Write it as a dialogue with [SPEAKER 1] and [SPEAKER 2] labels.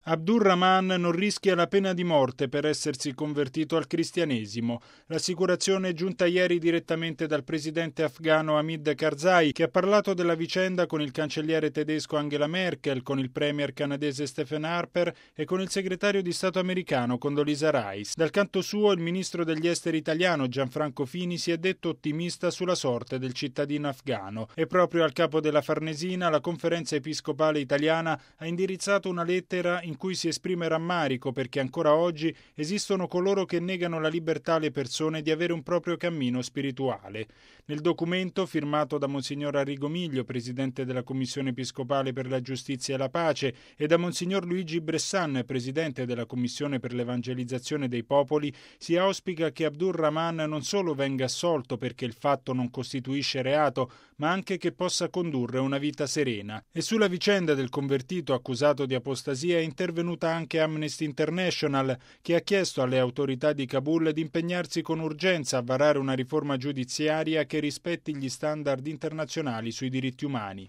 [SPEAKER 1] Abdur Rahman non rischia la pena di morte per essersi convertito al cristianesimo. L'assicurazione è giunta ieri direttamente dal presidente afghano Hamid Karzai, che ha parlato della vicenda con il cancelliere tedesco Angela Merkel, con il premier canadese Stephen Harper e con il segretario di Stato americano Condoleezza Rice. Dal canto suo, il ministro degli esteri italiano Gianfranco Fini si è detto ottimista sulla sorte del cittadino afghano e proprio al capo della Farnesina la Conferenza Episcopale Italiana ha indirizzato una lettera in cui si esprime rammarico perché ancora oggi esistono coloro che negano la libertà alle persone di avere un proprio cammino spirituale. Nel documento, firmato da Monsignor Arrigo Miglio, presidente della Commissione Episcopale per la Giustizia e la Pace, e da Monsignor Luigi Bressan, presidente della Commissione per l'Evangelizzazione dei Popoli, si auspica che Abdur Rahman non solo venga assolto perché il fatto non costituisce reato, ma anche che possa condurre una vita serena. E sulla vicenda del convertito accusato di apostasia è intervenuta anche Amnesty International, che ha chiesto alle autorità di Kabul di impegnarsi con urgenza a varare una riforma giudiziaria che rispetti gli standard internazionali sui diritti umani.